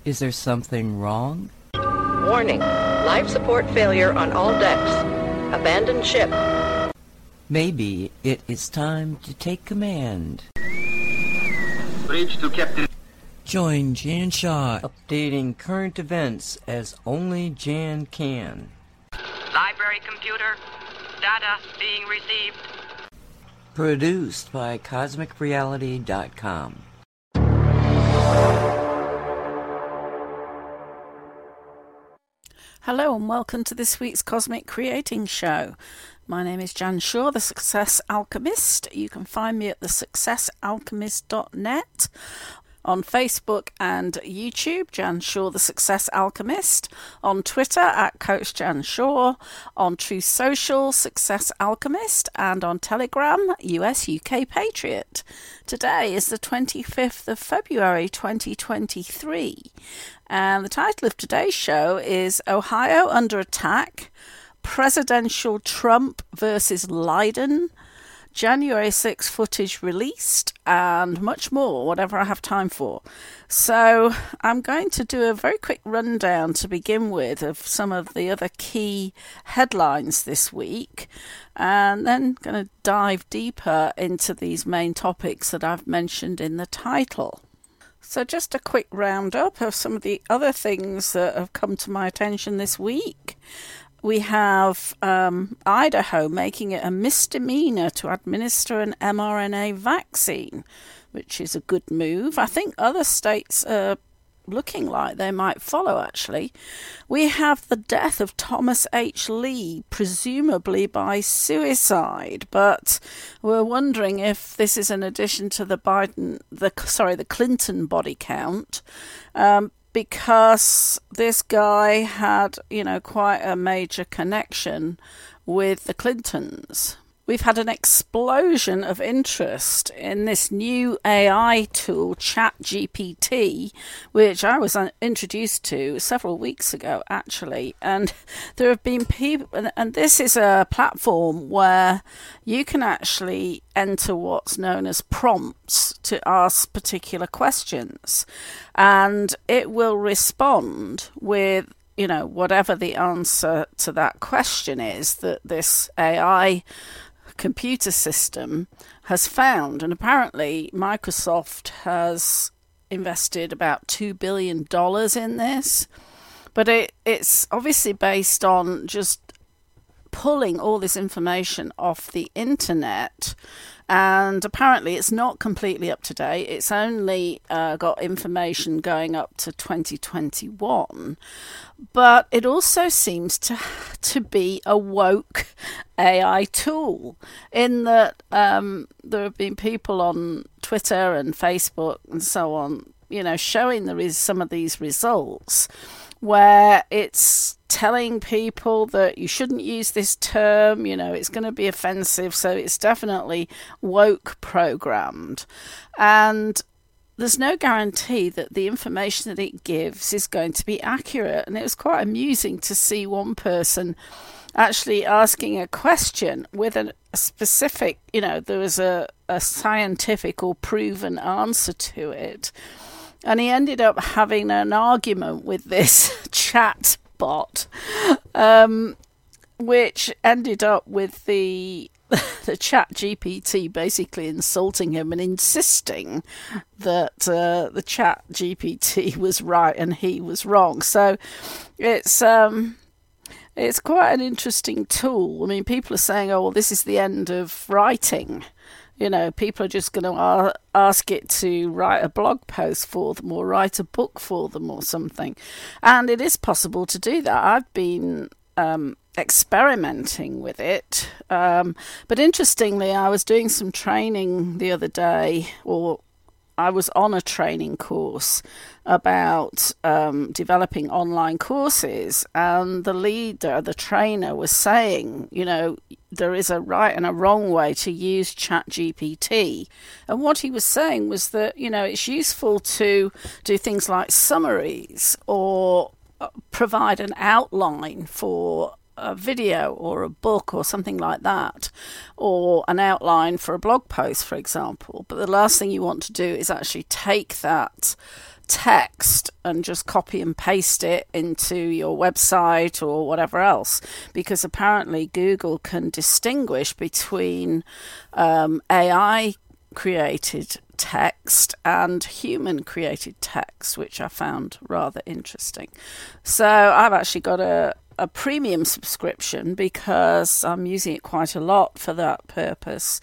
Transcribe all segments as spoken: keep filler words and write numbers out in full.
Is there something wrong? Warning. Life support failure on all decks. Abandon ship. Maybe it is time to take command. Bridge to Captain. Join Jan Shaw, updating current events as only Jan can. Library computer. Data being received. Produced by Cosmic Reality dot com. Hello and welcome to this week's Cosmic Creating Show. My name is Jan Shaw, the Success Alchemist. You can find me at the success alchemist dot net, on Facebook and YouTube, Jan Shaw, the Success Alchemist, on Twitter at Coach Jan Shaw, on Truth Social, Success Alchemist, and on Telegram, U S U K Patriot. Today is the twenty-fifth of February twenty twenty-three, and the title of today's show is Ohio Under Attack, Presidential Trump versus Leiden, January sixth footage released, and much more, whatever I have time for. So I'm going to do a very quick rundown to begin with of some of the other key headlines this week, and then going to dive deeper into these main topics that I've mentioned in the title. So just a quick roundup of some of the other things that have come to my attention this week. We have um, Idaho making it a misdemeanor to administer an mRNA vaccine, which is a good move. I think other states are looking like they might follow, actually. We have the death of Thomas H. Lee, presumably by suicide, but we're wondering if this is in addition to the Biden, the sorry, the Clinton body count. Um, because this guy had, you know, quite a major connection with the Clintons. We've had an explosion of interest in this new A I tool, ChatGPT, which I was introduced to several weeks ago, actually. And there have been people, and this is a platform where you can actually enter what's known as prompts to ask particular questions, and it will respond with, you know, whatever the answer to that question is that this A I computer system has found. And apparently Microsoft has invested about two billion dollars in this, but it, it's obviously based on just pulling all this information off the internet, and apparently it's not completely up to date. It's only uh, got information going up to twenty twenty-one, but it also seems to to be a woke A I tool, in that um, there have been people on Twitter and Facebook and so on, you know, showing there is some of these results where it's telling people that you shouldn't use this term, you know, it's going to be offensive, so it's definitely woke programmed. And there's no guarantee that the information that it gives is going to be accurate. And it was quite amusing to see one person actually asking a question with a, a specific, you know, there was a, a scientific or proven answer to it. And he ended up having an argument with this chat bot, um, which ended up with the the Chat G P T basically insulting him and insisting that uh, the Chat G P T was right and he was wrong. So it's um, it's quite an interesting tool. I mean, people are saying, oh, well, this is the end of writing. You know, people are just going to ask it to write a blog post for them or write a book for them or something. And it is possible to do that. I've been um, experimenting with it. Um, but interestingly, I was doing some training the other day, or I was on a training course about um, developing online courses, and the leader, the trainer, was saying, you know, there is a right and a wrong way to use ChatGPT. And what he was saying was that, you know, it's useful to do things like summaries or provide an outline for a video or a book or something like that, or an outline for a blog post, for example. But the last thing you want to do is actually take that text and just copy and paste it into your website or whatever else, because apparently Google can distinguish between um, A I created text and human created text, which I found rather interesting. So I've actually got a, a premium subscription because I'm using it quite a lot for that purpose.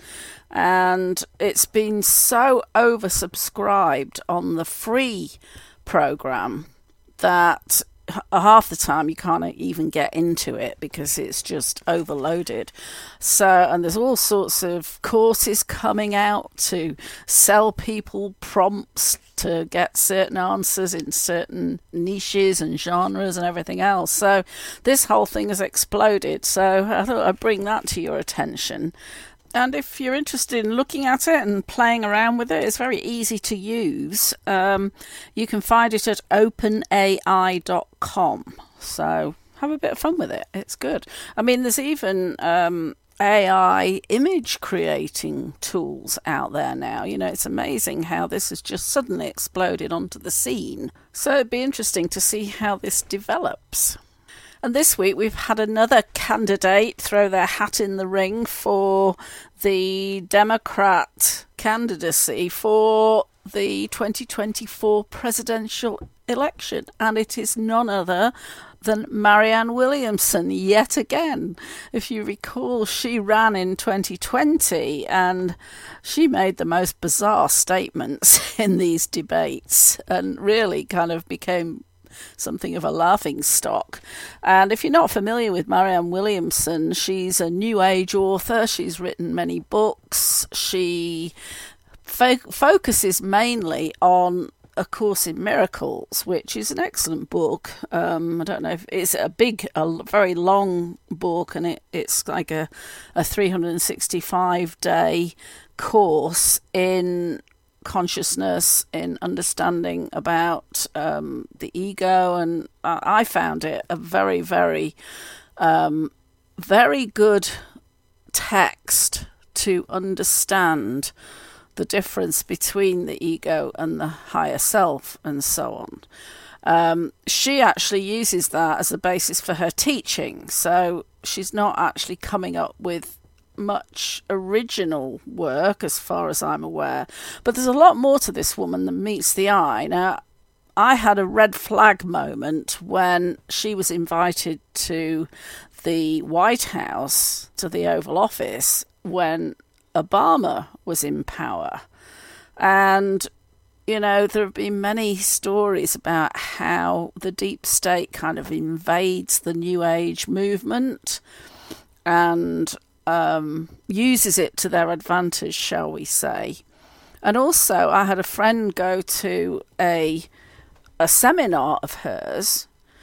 And it's been so oversubscribed on the free program that half the time you can't even get into it because it's just overloaded. So, and there's all sorts of courses coming out to sell people prompts to get certain answers in certain niches and genres and everything else. So this whole thing has exploded. So I thought I'd bring that to your attention. And if you're interested in looking at it and playing around with it, it's very easy to use. Um, you can find it at open A I dot com. So have a bit of fun with it. It's good. I mean, there's even um, A I image creating tools out there now. You know, it's amazing how this has just suddenly exploded onto the scene. So it'd be interesting to see how this develops. And this week we've had another candidate throw their hat in the ring for the Democrat candidacy for the twenty twenty-four presidential election. And it is none other than Marianne Williamson yet again. If you recall, she ran in twenty twenty and she made the most bizarre statements in these debates and really kind of became something of a laughing stock. And if you're not familiar with Marianne Williamson, she's a new age author. She's written many books. She fo- focuses mainly on A Course in Miracles, which is an excellent book. Um, I don't know if it's a big, a very long book, and it, it's like a, a three hundred sixty-five day course in consciousness, in understanding about um, the ego, and I found it a very, very, um, very good text to understand the difference between the ego and the higher self and so on. Um, she actually uses that as a basis for her teaching, so she's not actually coming up with much original work as far as I'm aware, but there's a lot more to this woman than meets the eye. Now, I had a red flag moment when she was invited to the White House, to the Oval Office, when Obama was in power. And you know, there have been many stories about how the deep state kind of invades the New Age movement and Um, uses it to their advantage, shall we say. And also, I had a friend go to a a seminar of hers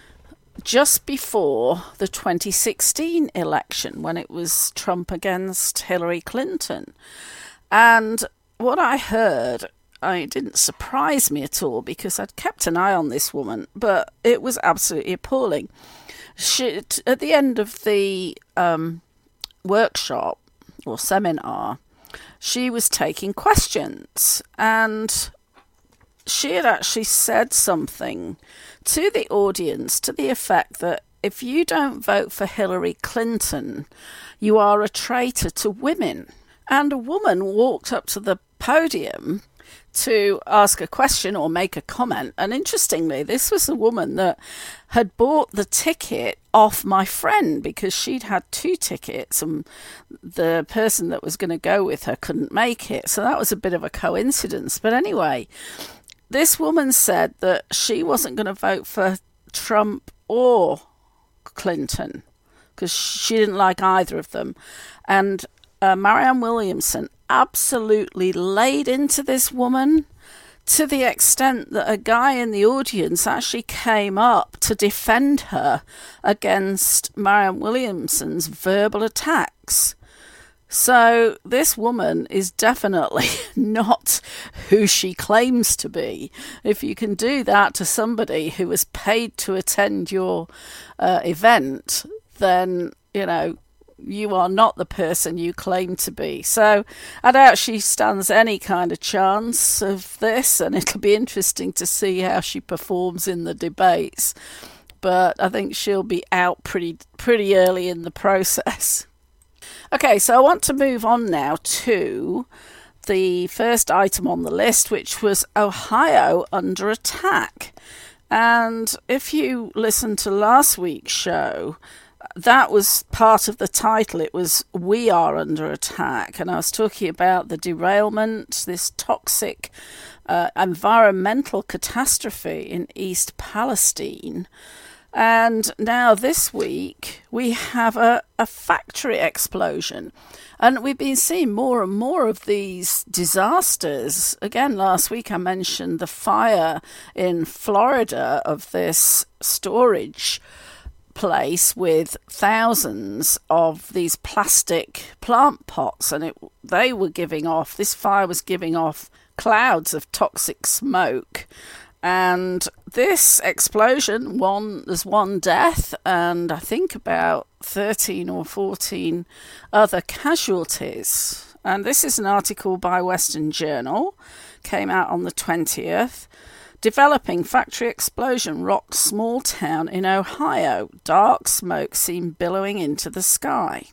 just before the twenty sixteen election, when it was Trump against Hillary Clinton. And what I heard, I, it didn't surprise me at all, because I'd kept an eye on this woman, but it was absolutely appalling. She, at the end of the Um, workshop or seminar, she was taking questions, and she had actually said something to the audience to the effect that if you don't vote for Hillary Clinton, you are a traitor to women. And a woman walked up to the podium to ask a question or make a comment. And interestingly, this was a woman that had bought the ticket off my friend, because she'd had two tickets and the person that was going to go with her couldn't make it. So that was a bit of a coincidence. But anyway, this woman said that she wasn't going to vote for Trump or Clinton because she didn't like either of them. And uh, Marianne Williamson absolutely laid into this woman, to the extent that a guy in the audience actually came up to defend her against Marianne Williamson's verbal attacks. So this woman is definitely not who she claims to be. If you can do that to somebody who was paid to attend your uh, event, then, you know, you are not the person you claim to be. So I doubt she stands any kind of chance of this, and it'll be interesting to see how she performs in the debates. But I think she'll be out pretty pretty early in the process. Okay, so I want to move on now to the first item on the list, which was Ohio under attack. And if you listened to last week's show, that was part of the title. It was We Are Under Attack. And I was talking about the derailment, this toxic uh, environmental catastrophe in East Palestine. And now this week we have a, a factory explosion. And we've been seeing more and more of these disasters. Again, last week I mentioned the fire in Florida of this storage place with thousands of these plastic plant pots. And it, they were giving off, this fire was giving off clouds of toxic smoke. And this explosion, one there's one death and I think about thirteen or fourteen other casualties. And this is an article by Western Journal, came out on the twentieth. Developing factory explosion rocks small town in Ohio. Dark smoke seen billowing into the sky.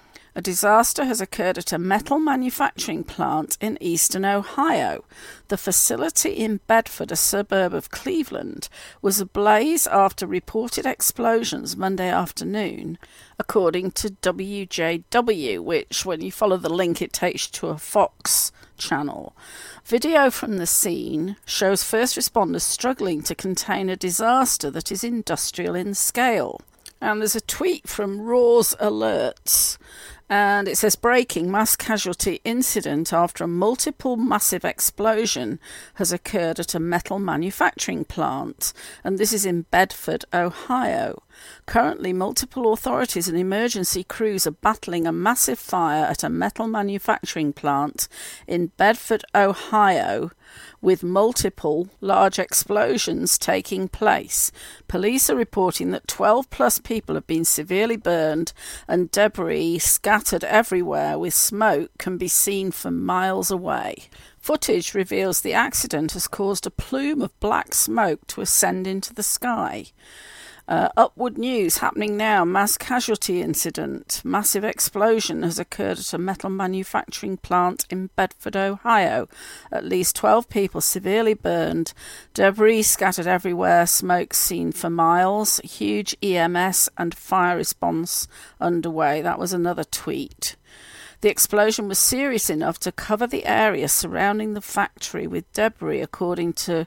A disaster has occurred at a metal manufacturing plant in eastern Ohio. The facility in Bedford, a suburb of Cleveland, was ablaze after reported explosions Monday afternoon, according to W J W, which, when you follow the link, it takes you to a Fox channel. Video from the scene shows first responders struggling to contain a disaster that is industrial in scale. And there's a tweet from Roars Alerts. And it says, breaking mass casualty incident after a multiple massive explosion has occurred at a metal manufacturing plant. And this is in Bedford, Ohio. Currently, multiple authorities and emergency crews are battling a massive fire at a metal manufacturing plant in Bedford, Ohio, with multiple large explosions taking place. Police are reporting that twelve plus people have been severely burned and debris scattered everywhere, with smoke can be seen from miles away. Footage reveals the accident has caused a plume of black smoke to ascend into the sky. Uh, Upward News happening now. Mass casualty incident. Massive explosion has occurred at a metal manufacturing plant in Bedford, Ohio. At least twelve people severely burned. Debris scattered everywhere. Smoke seen for miles. Huge E M S and fire response underway. That was another tweet. The explosion was serious enough to cover the area surrounding the factory with debris, according to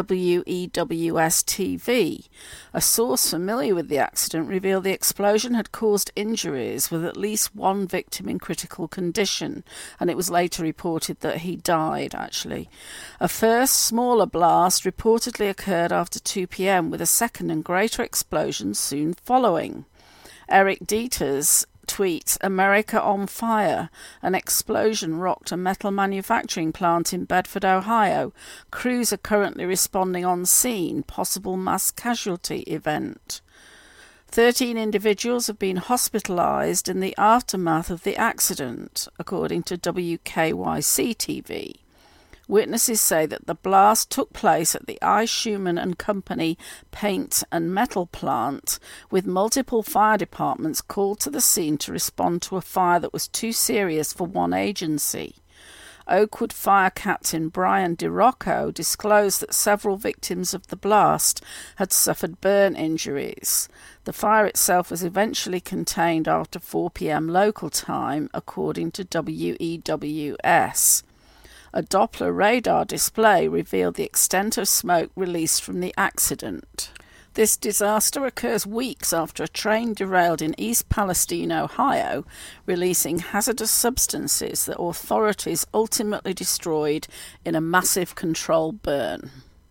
W E W S T V. A source familiar with the accident revealed the explosion had caused injuries, with at least one victim in critical condition, and it was later reported that he died, actually. A first, smaller blast reportedly occurred after two p.m, with a second and greater explosion soon following. Eric Dieters tweets, America on fire. An explosion rocked a metal manufacturing plant in Bedford, Ohio. Crews are currently responding on scene. Possible mass casualty event. Thirteen individuals have been hospitalized in the aftermath of the accident, according to W K Y C T V. Witnesses say that the blast took place at the I. Schumann and Company paint and metal plant, with multiple fire departments called to the scene to respond to a fire that was too serious for one agency. Oakwood Fire Captain Brian DiRocco disclosed that several victims of the blast had suffered burn injuries. The fire itself was eventually contained after four p.m. local time, according to W E W S. A Doppler radar display revealed the extent of smoke released from the accident. This disaster occurs weeks after a train derailed in East Palestine, Ohio, releasing hazardous substances that authorities ultimately destroyed in a massive controlled burn.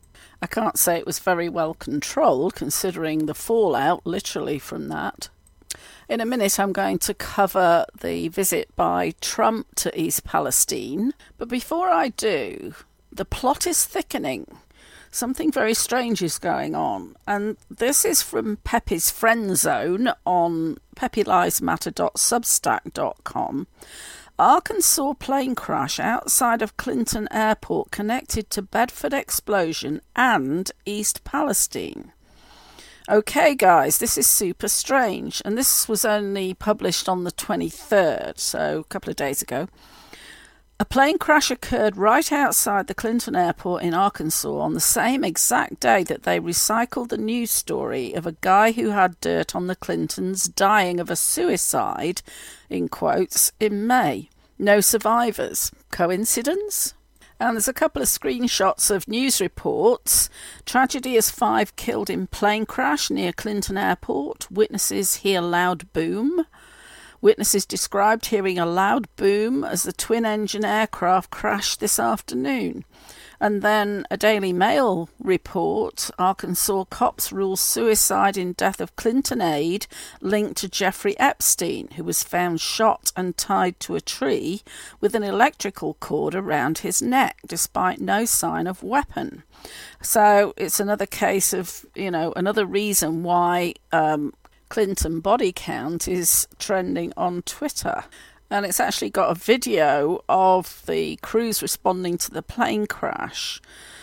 I can't say it was very well controlled, considering the fallout literally from that. In a minute, I'm going to cover the visit by Trump to East Palestine. But before I do, the plot is thickening. something very strange is going on. And this is from Pepe's Friend Zone on pepe lives matter dot substack dot com. Arkansas plane crash outside of Clinton Airport connected to Bedford explosion and East Palestine. Okay, guys, this is super strange, and this was only published on the twenty-third, so a couple of days ago. A plane crash occurred right outside the Clinton Airport in Arkansas on the same exact day that they recycled the news story of a guy who had dirt on the Clintons dying of a suicide, in quotes, in May. No survivors. Coincidence? And there's a couple of screenshots of news reports. Tragedy as five killed in plane crash near Clinton Airport. Witnesses hear loud boom. Witnesses described hearing a loud boom as the twin-engine aircraft crashed this afternoon. And then a Daily Mail report, Arkansas cops rule suicide in death of Clinton aide linked to Jeffrey Epstein, who was found shot and tied to a tree with an electrical cord around his neck, despite no sign of weapon. So it's another case of, you know, another reason why um, Clinton body count is trending on Twitter. And it's actually got a video of the crews responding to the plane crash.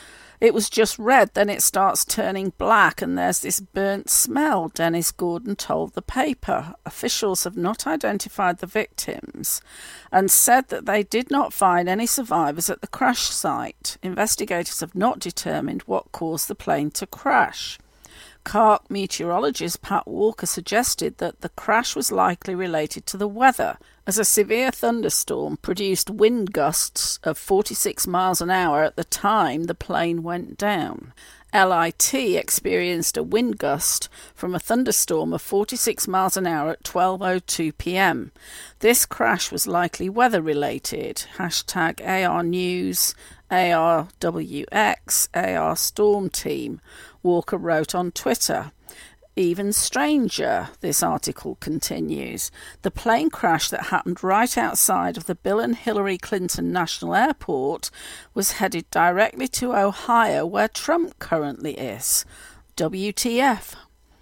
It was just red, then it starts turning black, and there's this burnt smell, Dennis Gordon told the paper. Officials have not identified the victims and said that they did not find any survivors at the crash site. Investigators have not determined what caused the plane to crash. C A R C meteorologist Pat Walker suggested that the crash was likely related to the weather, as a severe thunderstorm produced wind gusts of forty-six miles an hour at the time the plane went down. L I T experienced a wind gust from a thunderstorm of forty-six miles an hour at twelve oh two p.m. This crash was likely weather-related. Hashtag A R News, A R W X, A R Storm Team, Walker wrote on Twitter. Even stranger, this article continues. The plane crash that happened right outside of the Bill and Hillary Clinton National Airport was headed directly to Ohio, where Trump currently is. W T F.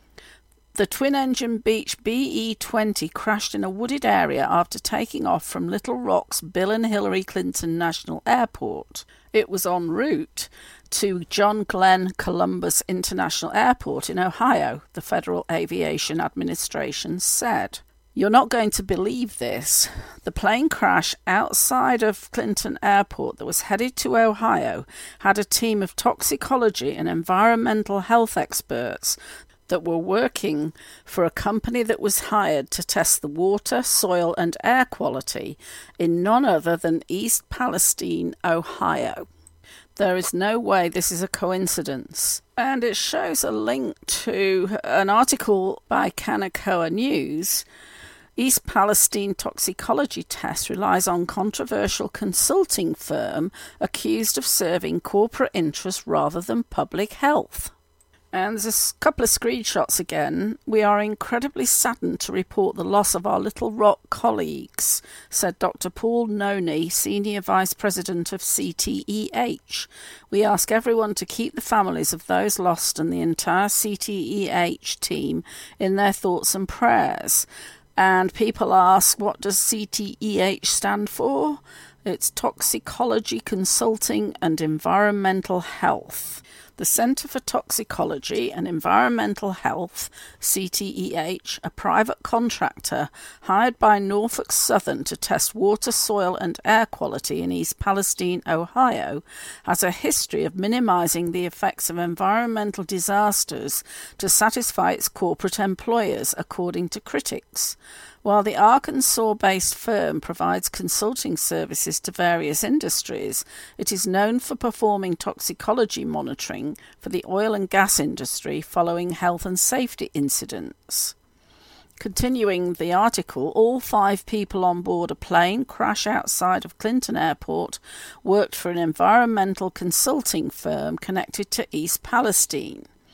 The twin-engine Beech B E twenty crashed in a wooded area after taking off from Little Rock's Bill and Hillary Clinton National Airport. It was en route to John Glenn Columbus International Airport in Ohio, the Federal Aviation Administration said. You're not going to believe this. The plane crash outside of Clinton Airport that was headed to Ohio had a team of toxicology and environmental health experts that were working for a company that was hired to test the water, soil and air quality in none other than East Palestine, Ohio. There is no way this is a coincidence. And it shows a link to an article by Kanakawa News. East Palestine toxicology test relies on controversial consulting firm accused of serving corporate interests rather than public health. And there's a couple of screenshots again. We are incredibly saddened to report the loss of our Little Rock colleagues, said Doctor Paul Noni, Senior Vice President of C T E H. We ask everyone to keep the families of those lost and the entire C T E H team in their thoughts and prayers. And people ask, what does C T E H stand for? It's Toxicology Consulting and Environmental Health. The Centre for Toxicology and Environmental Health, C T E H, a private contractor hired by Norfolk Southern to test water, soil and air quality in East Palestine, Ohio, has a history of minimising the effects of environmental disasters to satisfy its corporate employers, according to critics. While the Arkansas-based firm provides consulting services to various industries, it is known for performing toxicology monitoring for the oil and gas industry following health and safety incidents. Continuing the article, all five people on board a plane crash outside of Clinton Airport worked for an environmental consulting firm connected to East Palestine.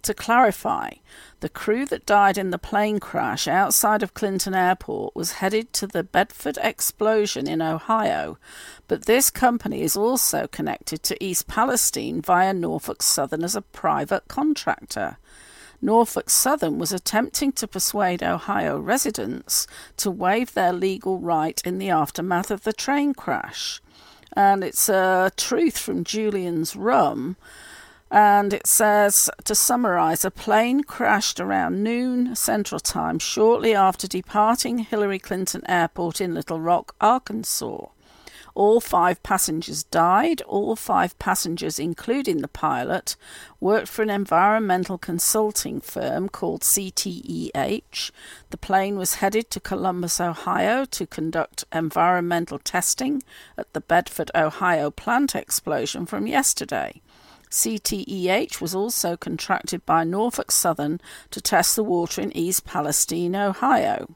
To clarify, the crew that died in the plane crash outside of Clinton Airport was headed to the Bedford explosion in Ohio, but this company is also connected to East Palestine via Norfolk Southern as a private contractor. Norfolk Southern was attempting to persuade Ohio residents to waive their legal right in the aftermath of the train crash. And it's a truth from Julian's Rum. And it says, to summarise, a plane crashed around noon Central Time shortly after departing Hillary Clinton Airport in Little Rock, Arkansas. All five passengers died. All five passengers, including the pilot, worked for an environmental consulting firm called C T E H. The plane was headed to Columbus, Ohio to conduct environmental testing at the Bedford, Ohio plant explosion from yesterday. C T E H was also contracted by Norfolk Southern to test the water in East Palestine, Ohio.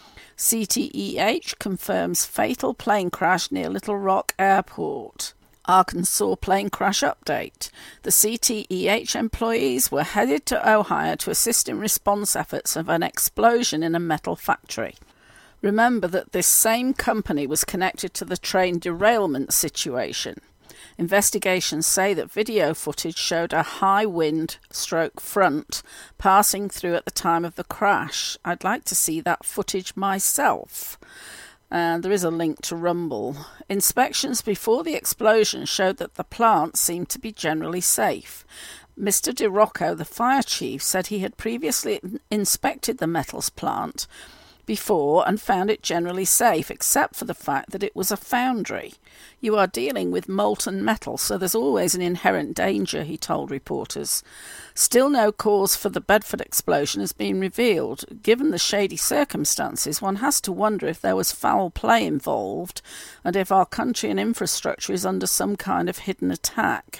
C T E H confirms fatal plane crash near Little Rock Airport. Arkansas plane crash update. The C T E H employees were headed to Ohio to assist in response efforts of an explosion in a metal factory. Remember that this same company was connected to the train derailment situation. Investigations say that video footage showed a high wind stroke front passing through at the time of the crash. I'd like to see that footage myself. And there is a link to Rumble. Inspections before the explosion showed that the plant seemed to be generally safe. Mister DeRocco, the fire chief, said he had previously inspected the metals plant before and found it generally safe, except for the fact that it was a foundry. You are dealing with molten metal, so there's always an inherent danger, he told reporters. Still no cause for the Bedford explosion has been revealed. Given the shady circumstances, one has to wonder if there was foul play involved and if our country and infrastructure is under some kind of hidden attack.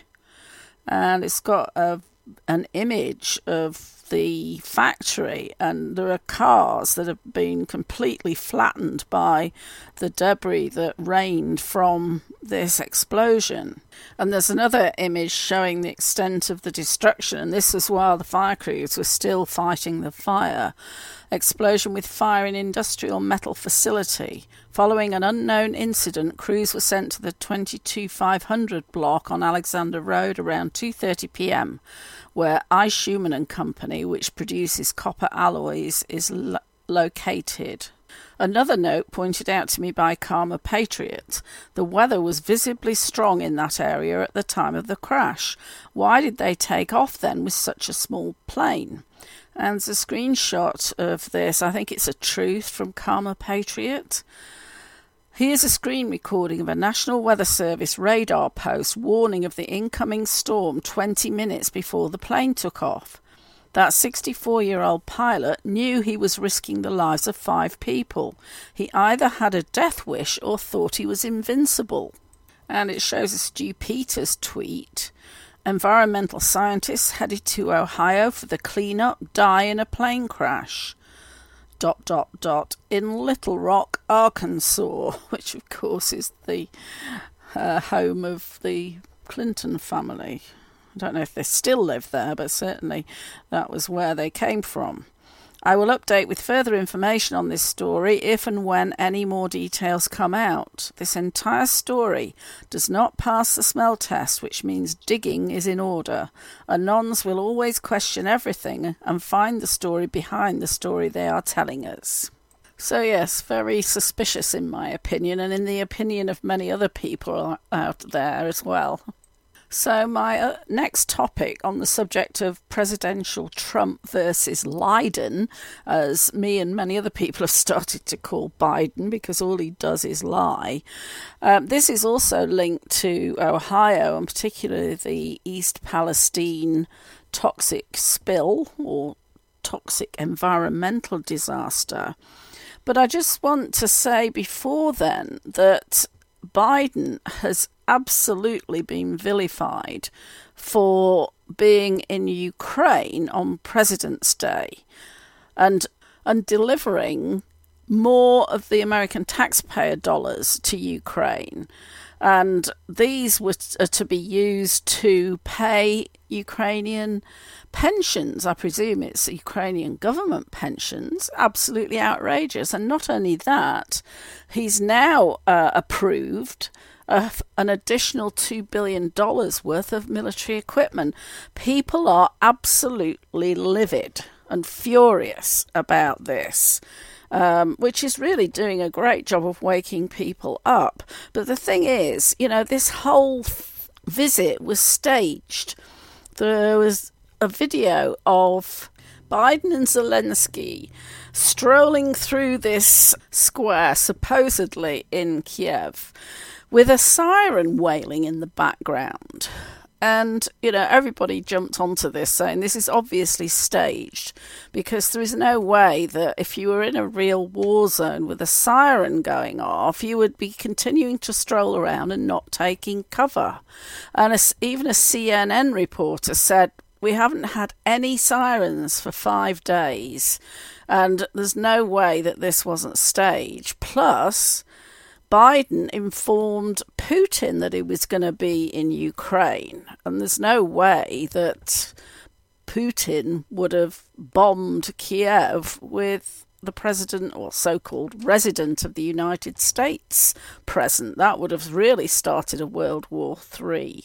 And it's got a, an image of the factory, and there are cars that have been completely flattened by the debris that rained from this explosion. And there's another image showing the extent of the destruction, and this was while the fire crews were still fighting the fire. Explosion with fire in industrial metal facility. Following an unknown incident, crews were sent to the twenty-two five hundred block on Alexander Road around two thirty p.m, where I. Schumann and Company, which produces copper alloys, is lo- located. Another note pointed out to me by Karma Patriot. The weather was visibly strong in that area at the time of the crash. Why did they take off then with such a small plane? And there's a screenshot of this. I think it's a truth from Karma Patriot. Here's a screen recording of a National Weather Service radar post warning of the incoming storm twenty minutes before the plane took off. That sixty-four-year-old pilot knew he was risking the lives of five people. He either had a death wish or thought he was invincible. And it shows a Stu Peters tweet. Environmental scientists headed to Ohio for the cleanup die in a plane crash. Dot, dot, dot, in Little Rock, Arkansas, which of course is the uh, home of the Clinton family. I don't know if they still live there, but certainly that was where they came from. I will update with further information on this story if and when any more details come out. This entire story does not pass the smell test, which means digging is in order. Anons will always question everything and find the story behind the story they are telling us. So yes, very suspicious in my opinion, and in the opinion of many other people out there as well. So my uh, next topic on the subject of presidential Trump versus Leiden, as me and many other people have started to call Biden because all he does is lie. Um, this is also linked to Ohio, and particularly the East Palestine toxic spill or toxic environmental disaster. But I just want to say before then that Biden has absolutely been vilified for being in Ukraine on President's Day and and delivering more of the American taxpayer dollars to Ukraine. And these were to be used to pay Ukrainian pensions. I presume it's Ukrainian government pensions. Absolutely outrageous. And not only that, he's now uh, approved uh, an additional two billion dollars worth of military equipment. People are absolutely livid and furious about this. Um, which is really doing a great job of waking people up. But the thing is, you know, this whole f- visit was staged. There was a video of Biden and Zelensky strolling through this square, supposedly in Kiev, with a siren wailing in the background. And, you know, everybody jumped onto this saying this is obviously staged, because there is no way that if you were in a real war zone with a siren going off, you would be continuing to stroll around and not taking cover. And a, even a C N N reporter said, we haven't had any sirens for five days, and there's no way that this wasn't staged. Plus, Biden informed Putin that he was going to be in Ukraine, and there's no way that Putin would have bombed Kiev with the president or so-called resident of the United States present. That would have really started a World War Three.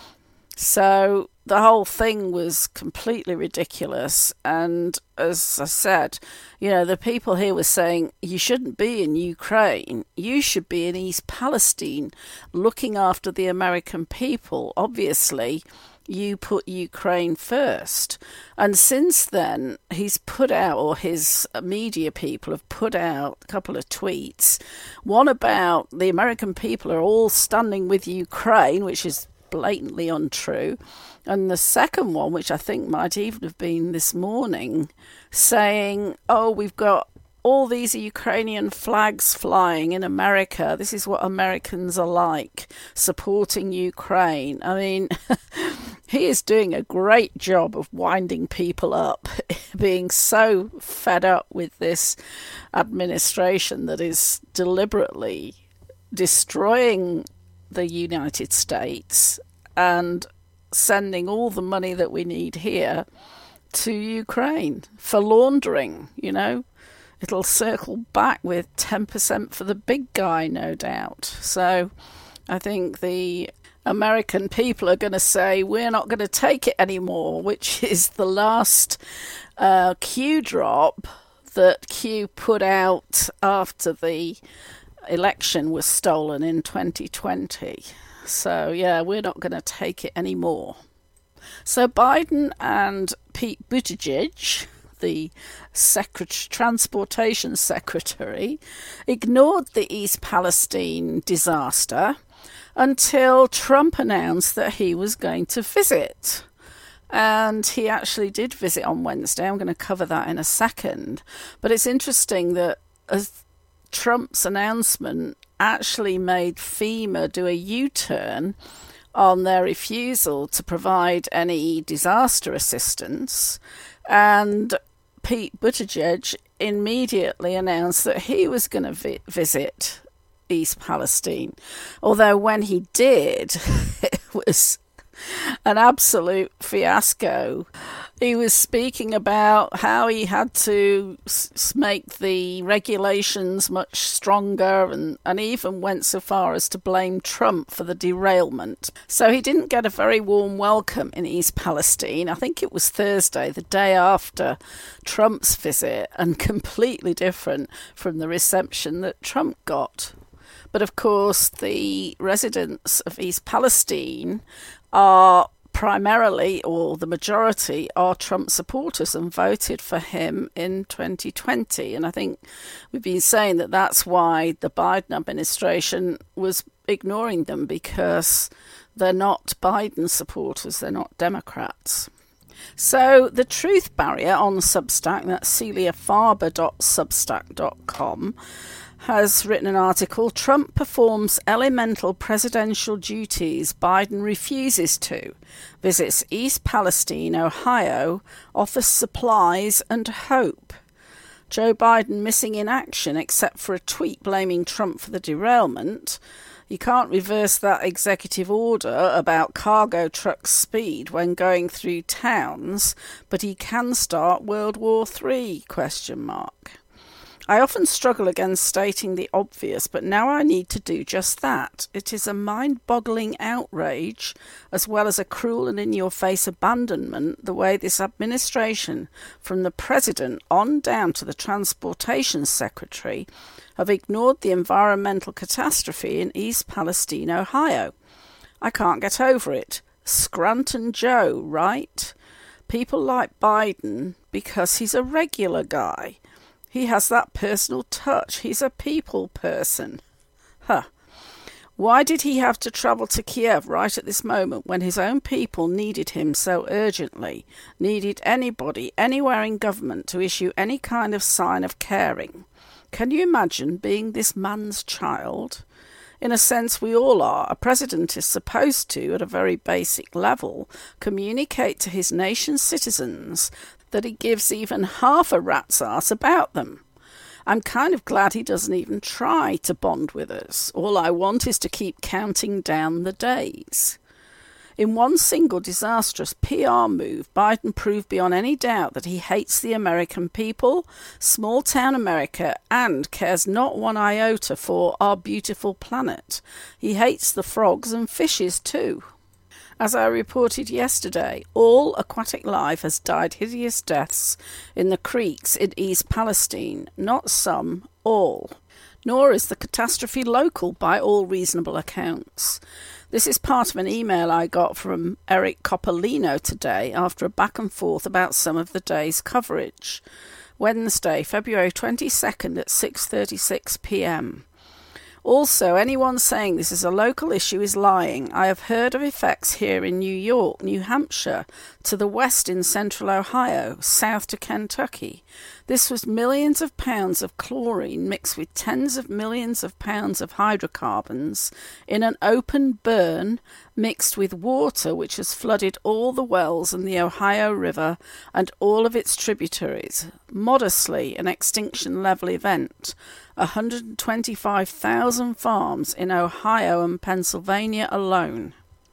So the whole thing was completely ridiculous. And as I said, you know, the people here were saying, you shouldn't be in Ukraine. You should be in East Palestine looking after the American people. Obviously, you put Ukraine first. And since then, he's put out, or his media people have put out a couple of tweets. One about the American people are all standing with Ukraine, which is blatantly untrue. And the second one, which I think might even have been this morning, saying, oh, we've got all these Ukrainian flags flying in America. This is what Americans are like, supporting Ukraine. I mean, he is doing a great job of winding people up, being so fed up with this administration that is deliberately destroying the United States and sending all the money that we need here to Ukraine for laundering, you know. It'll circle back with ten percent for the big guy, no doubt. So I think the American people are going to say, we're not going to take it anymore, which is the last uh, Q drop that Q put out after the election was stolen in twenty twenty. So, yeah, we're not going to take it anymore. So Biden and Pete Buttigieg, the secret- transportation secretary, ignored the East Palestine disaster until Trump announced that he was going to visit. And he actually did visit on Wednesday. I'm going to cover that in a second. But it's interesting that as Trump's announcement actually made FEMA do a U-turn on their refusal to provide any disaster assistance, and Pete Buttigieg immediately announced that he was going to vi- visit East Palestine. Although when he did, it was an absolute fiasco. He was speaking about how he had to s- make the regulations much stronger, and, and even went so far as to blame Trump for the derailment. So he didn't get a very warm welcome in East Palestine. I think it was Thursday, the day after Trump's visit, and completely different from the reception that Trump got. But of course, the residents of East Palestine are primarily, or the majority, are Trump supporters and voted for him in twenty twenty. And I think we've been saying that that's why the Biden administration was ignoring them, because they're not Biden supporters, they're not Democrats. So the Truth Barrier on Substack, that's celia farber dot substack dot com, has written an article, Trump performs elemental presidential duties Biden refuses to, visits East Palestine, Ohio, offers supplies and hope. Joe Biden missing in action except for a tweet blaming Trump for the derailment. You can't reverse that executive order about cargo truck speed when going through towns, but he can start World War Three, question mark. I often struggle against stating the obvious, but now I need to do just that. It is a mind-boggling outrage, as well as a cruel and in-your-face abandonment, the way this administration, from the President on down to the Transportation Secretary, have ignored the environmental catastrophe in East Palestine, Ohio. I can't get over it. Scranton Joe, right? People like Biden because he's a regular guy. He has that personal touch. He's a people person. Huh. Why did he have to travel to Kiev right at this moment when his own people needed him so urgently, needed anybody anywhere in government to issue any kind of sign of caring? Can you imagine being this man's child? In a sense, we all are. A president is supposed to, at a very basic level, communicate to his nation's citizens that he gives even half a rat's arse about them. I'm kind of glad he doesn't even try to bond with us. All I want is to keep counting down the days. In one single disastrous P R move, Biden proved beyond any doubt that he hates the American people, small-town America, and cares not one iota for our beautiful planet. He hates the frogs and fishes too. As I reported yesterday, all aquatic life has died hideous deaths in the creeks in East Palestine, not some, all. Nor is the catastrophe local by all reasonable accounts. This is part of an email I got from Eric Coppolino today after a back and forth about some of the day's coverage. Wednesday, February twenty-second at six thirty-six p m. Also, anyone saying this is a local issue is lying. I have heard of effects here in New York, New Hampshire, to the west in central Ohio, south to Kentucky. This was millions of pounds of chlorine mixed with tens of millions of pounds of hydrocarbons in an open burn mixed with water which has flooded all the wells in the Ohio River and all of its tributaries. Modestly, an extinction-level event. one hundred twenty-five thousand farms in Ohio and Pennsylvania alone.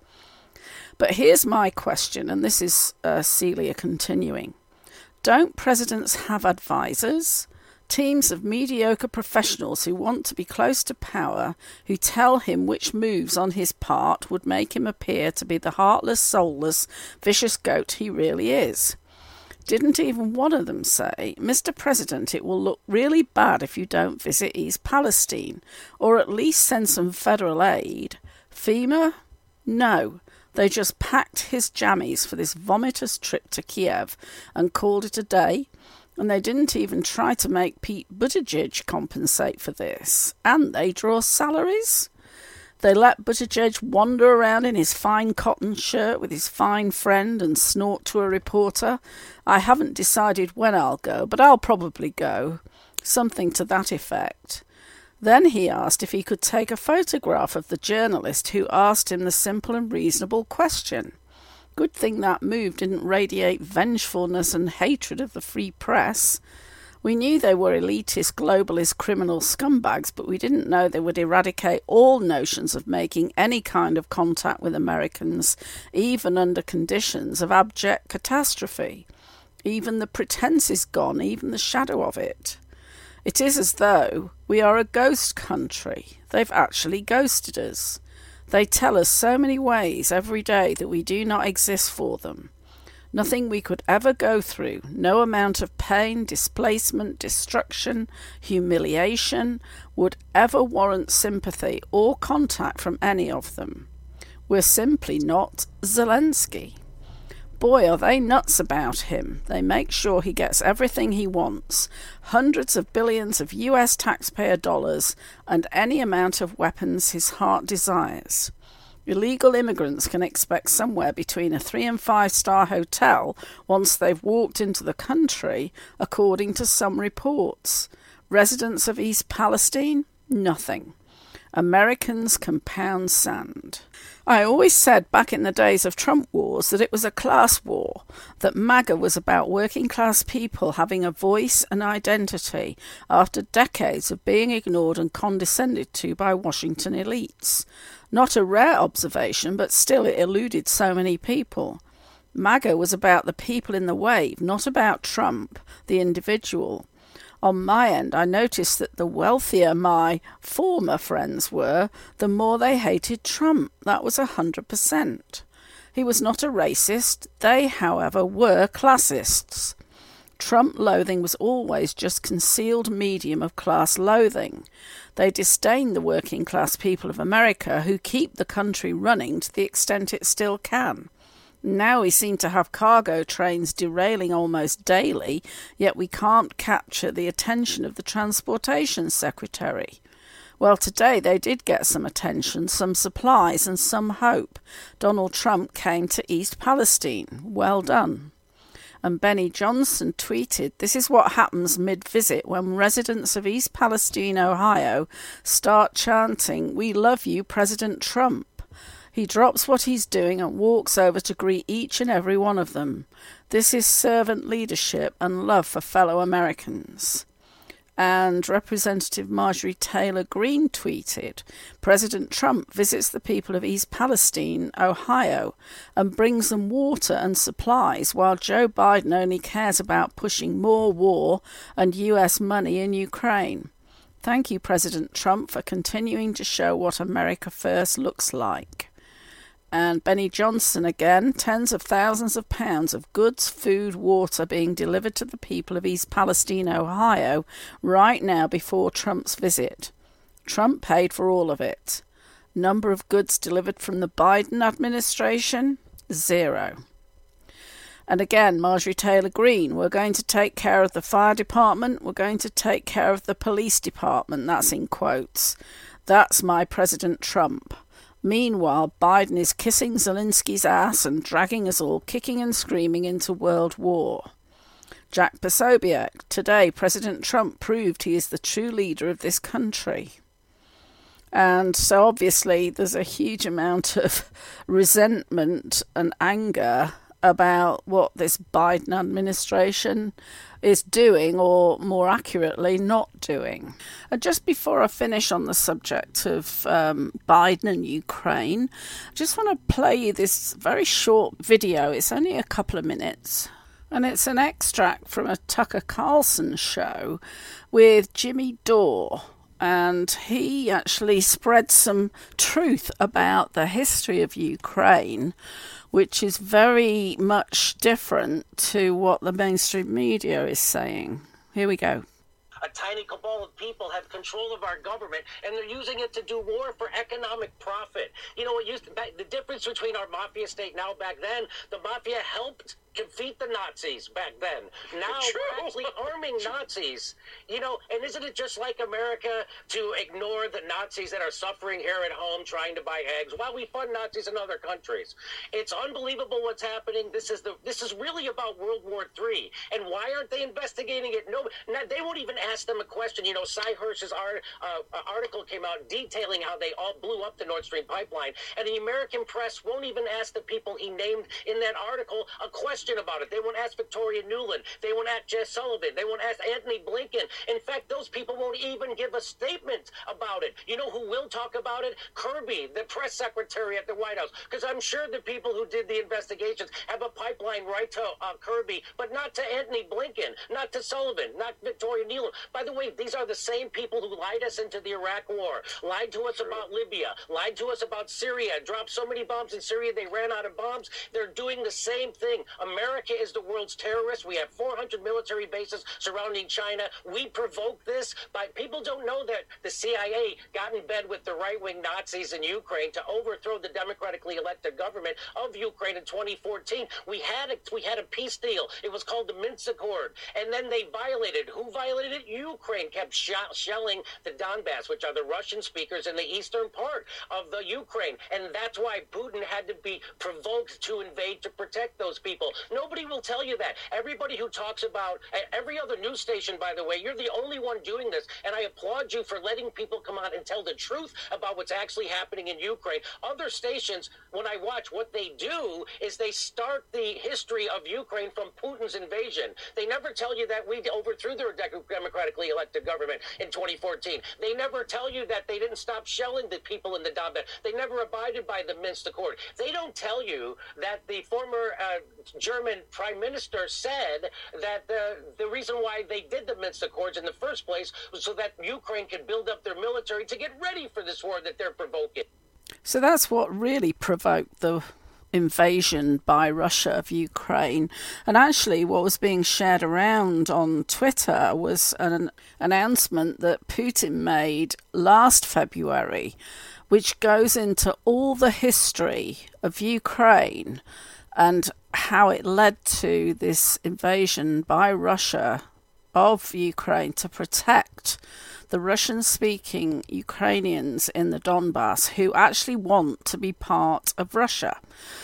But here's my question, and this is uh, Celia continuing. Don't presidents have advisors? Teams of mediocre professionals who want to be close to power, who tell him which moves on his part would make him appear to be the heartless, soulless, vicious goat he really is. Didn't even one of them say, Mister President, it will look really bad if you don't visit East Palestine, or at least send some federal aid? FEMA? No. They just packed his jammies for this vomitous trip to Kiev and called it a day, and they didn't even try to make Pete Buttigieg compensate for this. And they draw salaries? They let Buttigieg wander around in his fine cotton shirt with his fine friend and snort to a reporter. I haven't decided when I'll go, but I'll probably go. Something to that effect. Then he asked if he could take a photograph of the journalist who asked him the simple and reasonable question. Good thing that move didn't radiate vengefulness and hatred of the free press. We knew they were elitist, globalist, criminal scumbags, but we didn't know they would eradicate all notions of making any kind of contact with Americans, even under conditions of abject catastrophe. Even the pretense is gone, even the shadow of it. It is as though we are a ghost country. They've actually ghosted us. They tell us so many ways every day that we do not exist for them. Nothing we could ever go through, no amount of pain, displacement, destruction, humiliation, would ever warrant sympathy or contact from any of them. We're simply not Zelensky. Boy, are they nuts about him. They make sure he gets everything he wants, hundreds of billions of U S taxpayer dollars, and any amount of weapons his heart desires. Illegal immigrants can expect somewhere between a three and five star hotel once they've walked into the country, according to some reports. Residents of East Palestine? Nothing. Americans can pound sand. I always said back in the days of Trump wars that it was a class war, that MAGA was about working class people having a voice and identity after decades of being ignored and condescended to by Washington elites. Not a rare observation, but still it eluded so many people. MAGA was about the people in the wave, not about Trump, the individual. On my end, I noticed that the wealthier my former friends were, the more they hated Trump. That was a hundred percent. He was not a racist. They, however, were classists. Trump loathing was always just concealed medium of class loathing. They disdained the working class people of America who keep the country running to the extent it still can. Now we seem to have cargo trains derailing almost daily, yet we can't capture the attention of the Transportation Secretary. Well, today they did get some attention, some supplies and some hope. Donald Trump came to East Palestine. Well done. And Benny Johnson tweeted, "This is what happens mid-visit when residents of East Palestine, Ohio, start chanting, 'We love you, President Trump.' He drops what he's doing and walks over to greet each and every one of them. This is servant leadership and love for fellow Americans." And Representative Marjorie Taylor Greene tweeted, "President Trump visits the people of East Palestine, Ohio, and brings them water and supplies, while Joe Biden only cares about pushing more war and U S money in Ukraine. Thank you, President Trump, for continuing to show what America First looks like." And Benny Johnson again, tens of thousands of pounds of goods, food, water being delivered to the people of East Palestine, Ohio, right now before Trump's visit. Trump paid for all of it. Number of goods delivered from the Biden administration? Zero. And again, Marjorie Taylor Greene, we're going to take care of the fire department, we're going to take care of the police department, that's in quotes. That's my President Trump. Meanwhile, Biden is kissing Zelensky's ass and dragging us all kicking and screaming into world war. Jack Posobiec, today President Trump proved he is the true leader of this country. And so obviously there's a huge amount of resentment and anger about what this Biden administration is doing, or more accurately, not doing. And just before I finish on the subject of um, Biden and Ukraine, I just want to play you this very short video. It's only a couple of minutes. And it's an extract from a Tucker Carlson show with Jimmy Dore. And he actually spread some truth about the history of Ukraine, which is very much different to what the mainstream media is saying. Here we go. A tiny cabal of people have control of our government, and they're using it to do war for economic profit. You know, it used to, the difference between our mafia state now, back then, the mafia helped defeat the Nazis back then. Now we're actually arming Nazis. You know, and isn't it just like America to ignore the Nazis that are suffering here at home trying to buy eggs while we fund Nazis in other countries? It's unbelievable what's happening. This is the this is really about World War Three. And why aren't they investigating it? No, now, they won't even ask them a question. You know, Cy Hirsch's art, uh, article came out detailing how they all blew up the Nord Stream pipeline, and the American press won't even ask the people he named in that article a question about it. They won't ask Victoria Nuland. They won't ask Jess Sullivan. They won't ask Anthony Blinken. In fact, those people won't even give a statement about it. You know who will talk about it? Kirby, the press secretary at the White House. Because I'm sure the people who did the investigations have a pipeline right to uh, Kirby, but not to Anthony Blinken, not to Sullivan, not Victoria Nuland. By the way, these are the same people who lied us into the Iraq War, lied to us True. about Libya, lied to us about Syria, dropped so many bombs in Syria they ran out of bombs. They're doing the same thing. America is the world's terrorist. We have four hundred military bases surrounding China. We provoke this by people don't know that the C I A got in bed with the right-wing Nazis in Ukraine to overthrow the democratically elected government of Ukraine in twenty fourteen. We had a, we had a peace deal. It was called the Minsk Accord. And then they violated. Who violated it? Ukraine kept sh- shelling the Donbass, which are the Russian speakers in the eastern part of the Ukraine. And that's why Putin had to be provoked to invade to protect those people. Nobody will tell you that. Everybody who talks about, every other news station, by the way, you're the only one doing this, and I applaud you for letting people come out and tell the truth about what's actually happening in Ukraine. Other stations, when I watch, what they do is they start the history of Ukraine from Putin's invasion. They never tell you that we overthrew their democratically elected government in twenty fourteen. They never tell you that they didn't stop shelling the people in the Donbass. They never abided by the Minsk Accord. They don't tell you that the former uh, German prime minister said that the, the reason why they did the Minsk Accords in the first place was so that Ukraine could build up their military to get ready for this war that they're provoking. So that's what really provoked the invasion by Russia of Ukraine. And actually what was being shared around on Twitter was an announcement that Putin made last February, which goes into all the history of Ukraine and how it led to this invasion by Russia of Ukraine to protect the Russian-speaking Ukrainians in the Donbass who actually want to be part of Russia.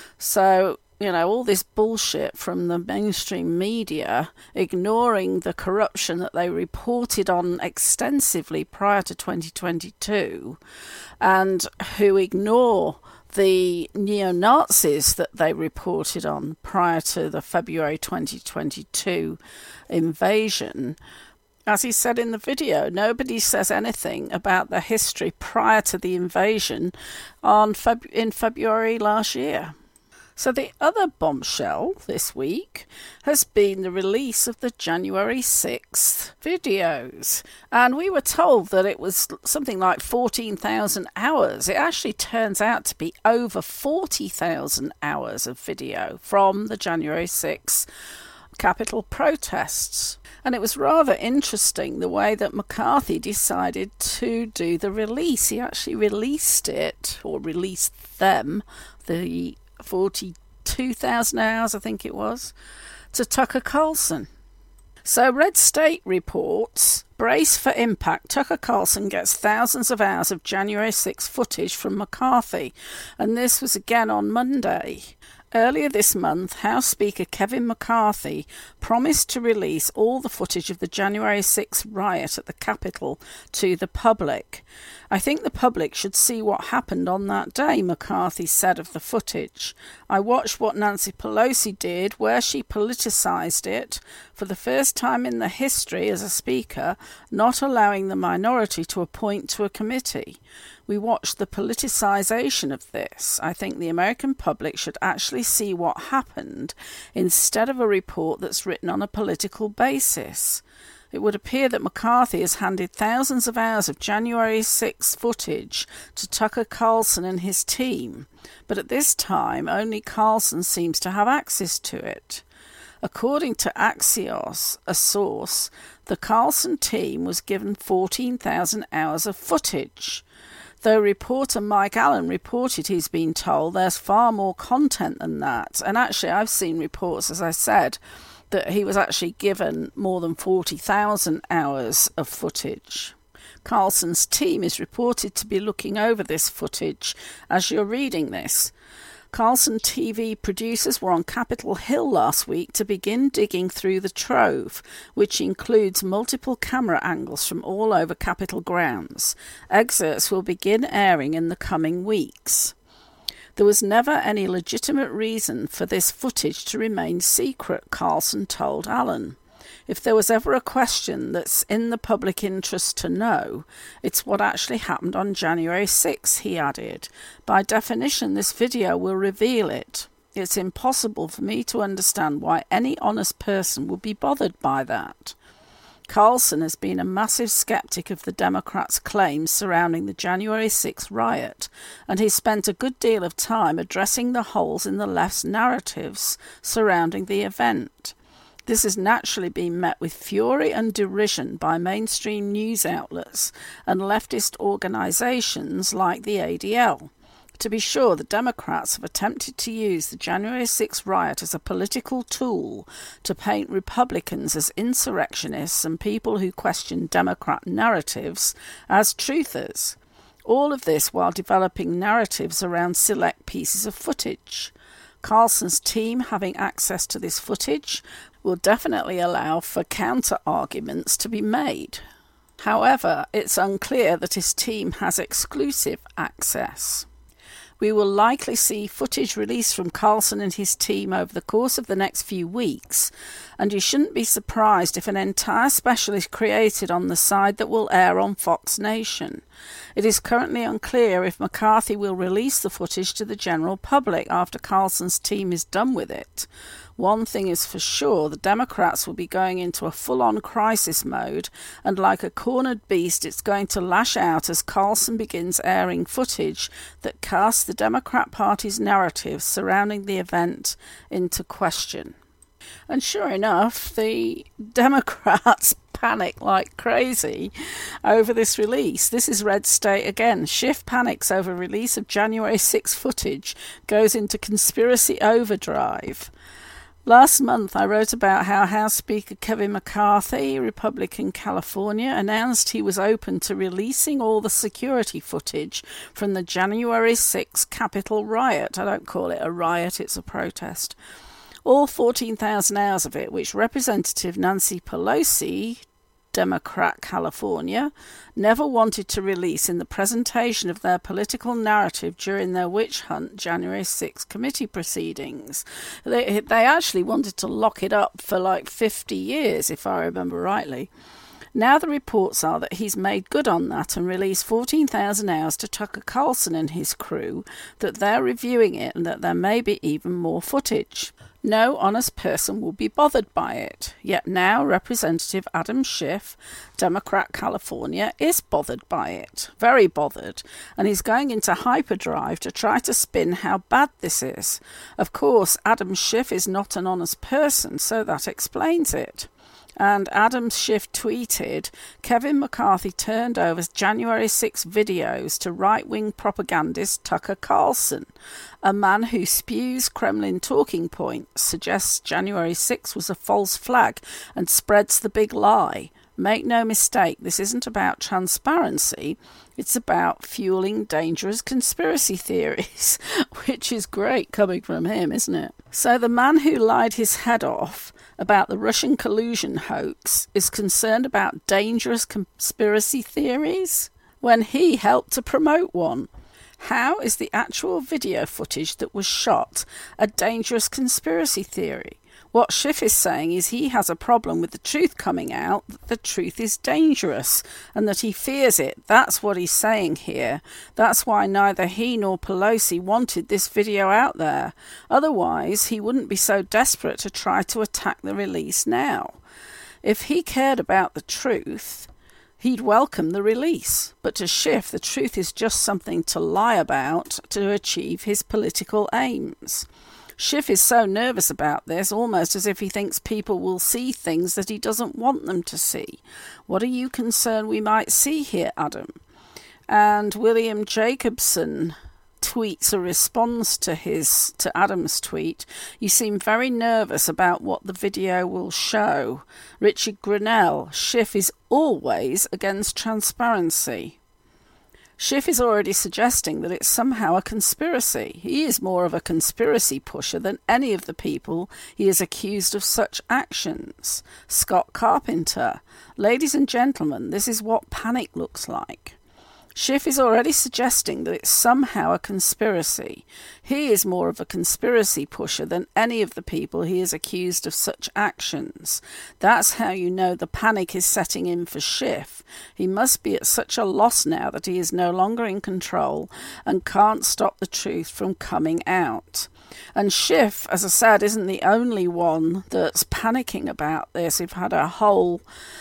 So, you know, all this bullshit from the mainstream media, ignoring the corruption that they reported on extensively prior to twenty twenty-two, and who ignore the neo-Nazis that they reported on prior to the February twenty twenty-two invasion. As he said in the video, nobody says anything about the history prior to the invasion on Feb- in February last year. So the other bombshell this week has been the release of the January sixth videos. And we were told that it was something like fourteen thousand hours. It actually turns out to be over forty thousand hours of video from the January sixth Capitol protests. And it was rather interesting the way that McCarthy decided to do the release. He actually released it, or released them, the forty-two thousand hours, I think it was, to Tucker Carlson. So Red State reports, brace for impact. Tucker Carlson gets thousands of hours of January sixth footage from McCarthy. And this was again on Monday. Earlier this month, House Speaker Kevin McCarthy promised to release all the footage of the January sixth riot at the Capitol to the public. I think the public should see what happened on that day, McCarthy said of the footage. I watched what Nancy Pelosi did, where she politicised it, for the first time in the history as a speaker, not allowing the minority to appoint to a committee. We watched the politicisation of this. I think the American public should actually see what happened instead of a report that's written on a political basis. It would appear that McCarthy has handed thousands of hours of January sixth footage to Tucker Carlson and his team, but at this time only Carlson seems to have access to it. According to Axios, a source, the Carlson team was given fourteen thousand hours of footage. Though reporter Mike Allen reported he's been told there's far more content than that. And actually, I've seen reports, as I said, that he was actually given more than forty thousand hours of footage. Carlson's team is reported to be looking over this footage as you're reading this. Carlson T V producers were on Capitol Hill last week to begin digging through the trove, which includes multiple camera angles from all over Capitol grounds. Excerpts will begin airing in the coming weeks. There was never any legitimate reason for this footage to remain secret, Carlson told Allen. If there was ever a question that's in the public interest to know, it's what actually happened on January sixth, he added. By definition, this video will reveal it. It's impossible for me to understand why any honest person would be bothered by that. Carlson has been a massive skeptic of the Democrats' claims surrounding the January sixth riot, and he spent a good deal of time addressing the holes in the left's narratives surrounding the event. This has naturally been met with fury and derision by mainstream news outlets and leftist organisations like the A D L. To be sure, the Democrats have attempted to use the January sixth riot as a political tool to paint Republicans as insurrectionists and people who question Democrat narratives as truthers. All of this while developing narratives around select pieces of footage. Carlson's team having access to this footage will definitely allow for counter-arguments to be made. However, it's unclear that his team has exclusive access. We will likely see footage released from Carlson and his team over the course of the next few weeks, and you shouldn't be surprised if an entire special is created on the side that will air on Fox Nation. It is currently unclear if McCarthy will release the footage to the general public after Carlson's team is done with it. One thing is for sure, the Democrats will be going into a full-on crisis mode, and like a cornered beast it's going to lash out as Carlson begins airing footage that casts the Democrat Party's narrative surrounding the event into question. And sure enough, the Democrats panic like crazy over this release. This is Red State again. Schiff panics over release of January sixth footage, goes into conspiracy overdrive. Last month I wrote about how House Speaker Kevin McCarthy, Republican California, announced he was open to releasing all the security footage from the January sixth Capitol riot. I don't call it a riot, it's a protest. All fourteen thousand hours of it, which Representative Nancy Pelosi, Democrat California, never wanted to release in the presentation of their political narrative during their witch hunt January sixth committee proceedings. They, they actually wanted to lock it up for like fifty years, if I remember rightly. Now the reports are that he's made good on that and released fourteen thousand hours to Tucker Carlson and his crew, that they're reviewing it and that there may be even more footage. No honest person will be bothered by it. Yet now Representative Adam Schiff, Democrat California, is bothered by it. Very bothered. And he's going into hyperdrive to try to spin how bad this is. Of course, Adam Schiff is not an honest person, so that explains it. And Adam Schiff tweeted, Kevin McCarthy turned over January sixth videos to right-wing propagandist Tucker Carlson, a man who spews Kremlin talking points, suggests January sixth was a false flag, and spreads the big lie. Make no mistake, this isn't about transparency, it's about fueling dangerous conspiracy theories, which is great coming from him, isn't it? So the man who lied his head off about the Russian collusion hoax is concerned about dangerous conspiracy theories when he helped to promote one. How is the actual video footage that was shot a dangerous conspiracy theory? What Schiff is saying is he has a problem with the truth coming out, that the truth is dangerous, and that he fears it. That's what he's saying here. That's why neither he nor Pelosi wanted this video out there. Otherwise, he wouldn't be so desperate to try to attack the release now. If he cared about the truth, he'd welcome the release. But to Schiff, the truth is just something to lie about to achieve his political aims. Schiff is so nervous about this, almost as if he thinks people will see things that he doesn't want them to see. What are you concerned we might see here, Adam? And William Jacobson tweets a response to his to Adam's tweet. You seem very nervous about what the video will show. Richard Grinnell, Schiff is always against transparency. Schiff is already suggesting that it's somehow a conspiracy. He is more of a conspiracy pusher than any of the people he is accused of such actions. Scott Carpenter. Ladies and gentlemen, this is what panic looks like. Schiff is already suggesting that it's somehow a conspiracy. He is more of a conspiracy pusher than any of the people he is accused of such actions. That's how you know the panic is setting in for Schiff. He must be at such a loss now that he is no longer in control and can't stop the truth from coming out. And Schiff, as I said, isn't the only one that's panicking about this. We've had a whole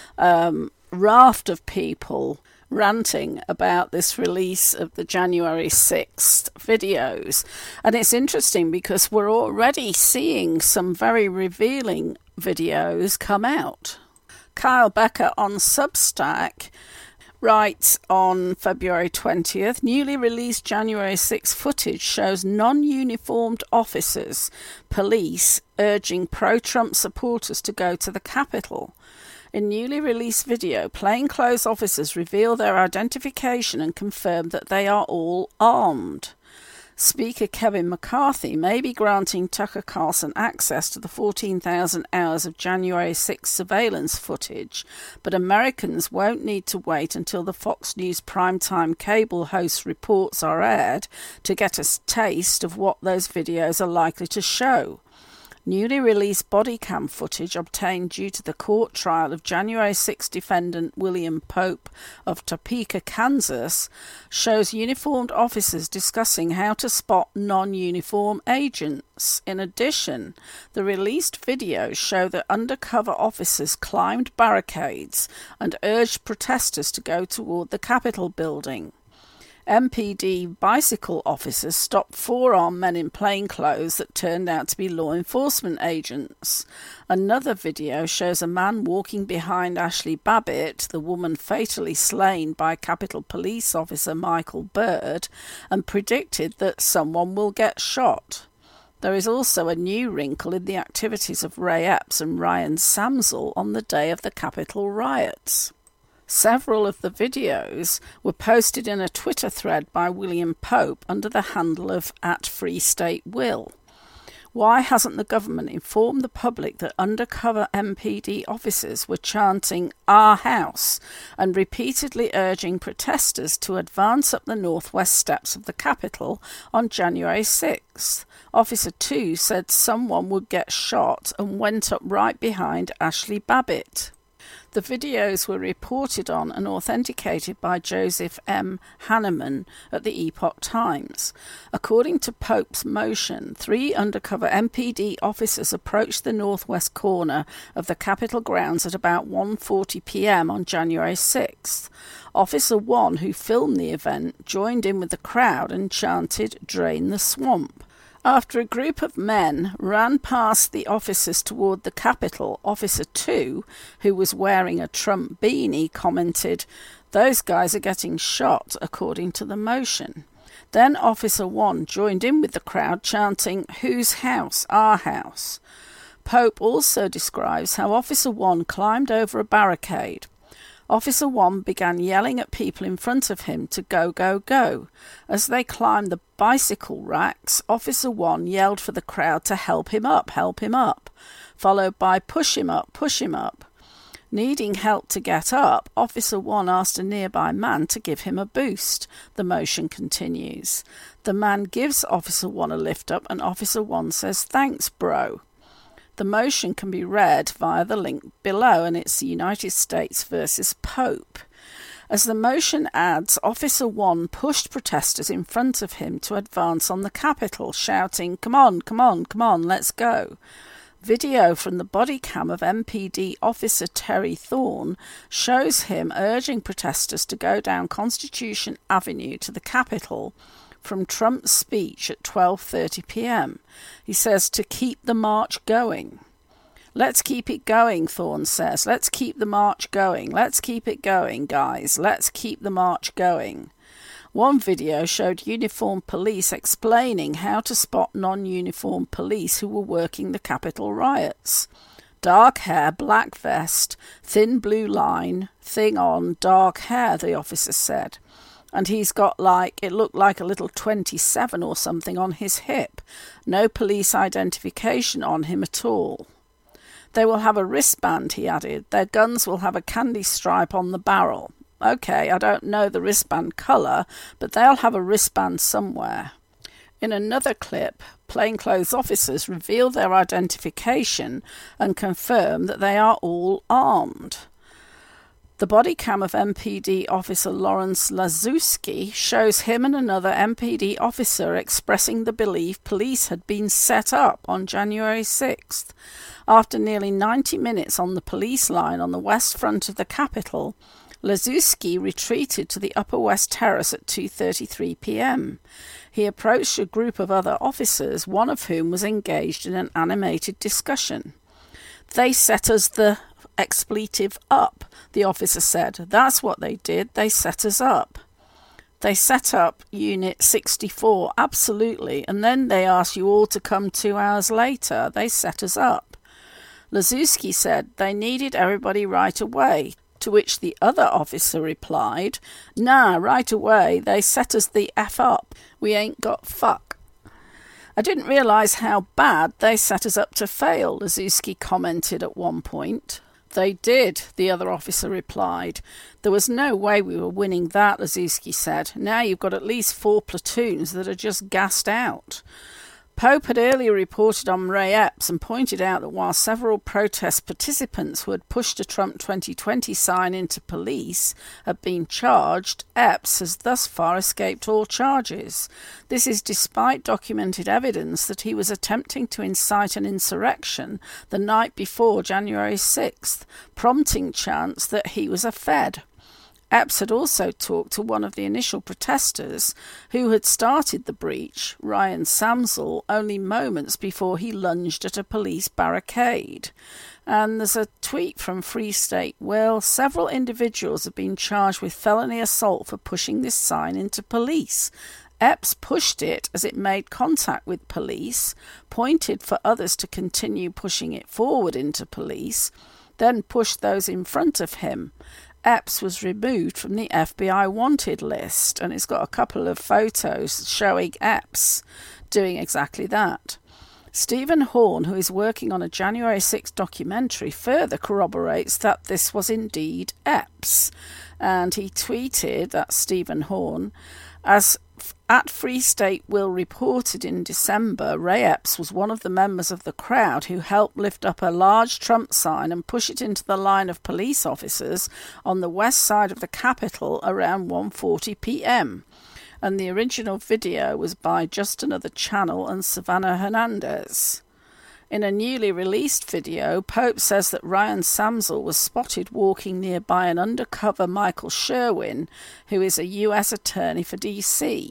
um, raft of people ranting about this release of the January sixth videos. And it's interesting because we're already seeing some very revealing videos come out. Kyle Becker on Substack writes on February twentieth, newly released January sixth footage shows non-uniformed officers, police, urging pro-Trump supporters to go to the Capitol. In newly released video, plainclothes officers reveal their identification and confirm that they are all armed. Speaker Kevin McCarthy may be granting Tucker Carlson access to the fourteen thousand hours of January sixth surveillance footage, but Americans won't need to wait until the Fox News primetime cable host reports are aired to get a taste of what those videos are likely to show. Newly released body cam footage obtained due to the court trial of January sixth defendant William Pope of Topeka, Kansas, shows uniformed officers discussing how to spot non-uniform agents. In addition, the released videos show that undercover officers climbed barricades and urged protesters to go toward the Capitol building. M P D bicycle officers stopped four armed men in plainclothes that turned out to be law enforcement agents. Another video shows a man walking behind Ashley Babbitt, the woman fatally slain by Capitol Police Officer Michael Byrd, and predicted that someone will get shot. There is also a new wrinkle in the activities of Ray Epps and Ryan Samsel on the day of the Capitol riots. Several of the videos were posted in a Twitter thread by William Pope under the handle of at Free State Will. Why hasn't the government informed the public that undercover M P D officers were chanting "Our House" and repeatedly urging protesters to advance up the northwest steps of the Capitol on January sixth? Officer two said someone would get shot and went up right behind Ashley Babbitt. The videos were reported on and authenticated by Joseph M. Hanneman at the Epoch Times. According to Pope's motion, three undercover M P D officers approached the northwest corner of the Capitol grounds at about one forty p.m. on January sixth. Officer one, who filmed the event, joined in with the crowd and chanted "Drain the Swamp." After a group of men ran past the officers toward the Capitol, Officer two, who was wearing a Trump beanie, commented, "Those guys are getting shot," according to the motion. Then Officer one joined in with the crowd, chanting, "Whose house? Our house." Pope also describes how Officer one climbed over a barricade. Officer one began yelling at people in front of him to go, go, go. As they climbed the bicycle racks, Officer one yelled for the crowd to help him up, help him up, followed by push him up, push him up. Needing help to get up, Officer one asked a nearby man to give him a boost. The motion continues. The man gives Officer one a lift up and Officer one says, "Thanks, bro." The motion can be read via the link below, and it's the United States versus Pope. As the motion adds, Officer one pushed protesters in front of him to advance on the Capitol, shouting, "Come on, come on, come on, let's go." Video from the body cam of M P D Officer Terry Thorne shows him urging protesters to go down Constitution Avenue to the Capitol from Trump's speech at twelve thirty p.m. He says to keep the march going. "Let's keep it going," Thorne says. "Let's keep the march going. Let's keep it going, guys. Let's keep the march going." One video showed uniformed police explaining how to spot non-uniformed police who were working the Capitol riots. "Dark hair, black vest, thin blue line, thing on, dark hair," the officer said. "And he's got like, it looked like a little twenty-seven or something on his hip. No police identification on him at all. They will have a wristband," he added. "Their guns will have a candy stripe on the barrel." Okay, I don't know the wristband colour, but they'll have a wristband somewhere. In another clip, plainclothes officers reveal their identification and confirm that they are all armed. The body cam of M P D officer Lawrence Lazuski shows him and another M P D officer expressing the belief police had been set up on January sixth. After nearly ninety minutes on the police line on the west front of the Capitol, Lazuski retreated to the Upper West Terrace at two thirty-three p.m. He approached a group of other officers, one of whom was engaged in an animated discussion. "They set us the expletive up," the officer said. "That's what they did. They set us up." "They set up Unit sixty-four, absolutely, and then they asked you all to come two hours later. They set us up." Lazuski said they needed everybody right away, to which the other officer replied, "Nah, right away, they set us the F up. We ain't got fuck." I didn't realise how bad they set us up to fail, Leszewski commented at one point. They did, the other officer replied. There was no way we were winning that, Leszewski said. Now you've got at least four platoons that are just gassed out. Pope had earlier reported on Ray Epps and pointed out that while several protest participants who had pushed a Trump twenty twenty sign into police had been charged, Epps has thus far escaped all charges. This is despite documented evidence that he was attempting to incite an insurrection the night before January sixth, prompting chants that he was a Fed. Epps had also talked to one of the initial protesters who had started the breach, Ryan Samsel, only moments before he lunged at a police barricade. And there's a tweet from Free State Will. Several individuals have been charged with felony assault for pushing this sign into police. Epps pushed it as it made contact with police, pointed for others to continue pushing it forward into police, then pushed those in front of him. Epps was removed from the F B I wanted list, and it's got a couple of photos showing Epps doing exactly that. Stephen Horn, who is working on a January sixth documentary, further corroborates that this was indeed Epps. And he tweeted, that's Stephen Horn, as at Free State Will reported in December, Ray Epps was one of the members of the crowd who helped lift up a large Trump sign and push it into the line of police officers on the west side of the Capitol around one forty p.m. And the original video was by Just Another Channel and Savannah Hernandez. In a newly released video, Pope says that Ryan Samsel was spotted walking nearby an undercover Michael Sherwin, who is a U S attorney for D C.